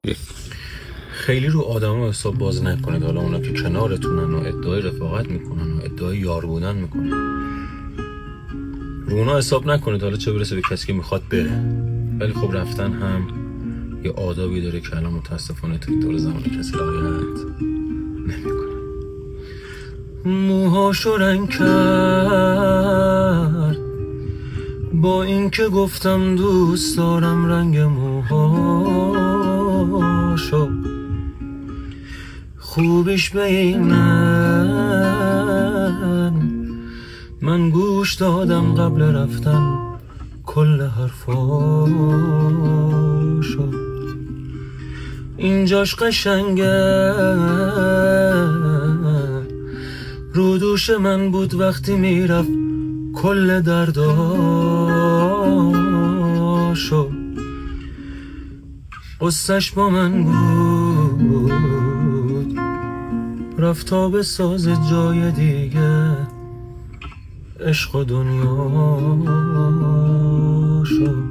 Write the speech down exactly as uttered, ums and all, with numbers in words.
خیلی رو آدم حساب باز نکنید، حالا اونا که کنارتونن و ادعای رفاقت میکنن و ادعای یار بودن میکنن، رو اونا حساب نکنید، حالا چه برسه به کسی که میخواد بره. ولی خب رفتن هم یه آدابی داره که الان متاسفانه توی دور زمان کسی رعایت نمیکنه. موهاشو رنگ کرد با اینکه گفتم دوست دارم رنگ موهاشو، خوبیش به اینن من گوش دادم قبل رفتن کل حرفاشو. اینجاش قشنگه رو دوش من بود وقتی میرفت کل درداشو. قصهش با من بود رفت تا به ساز جای دیگه، عشق و دنیا شد.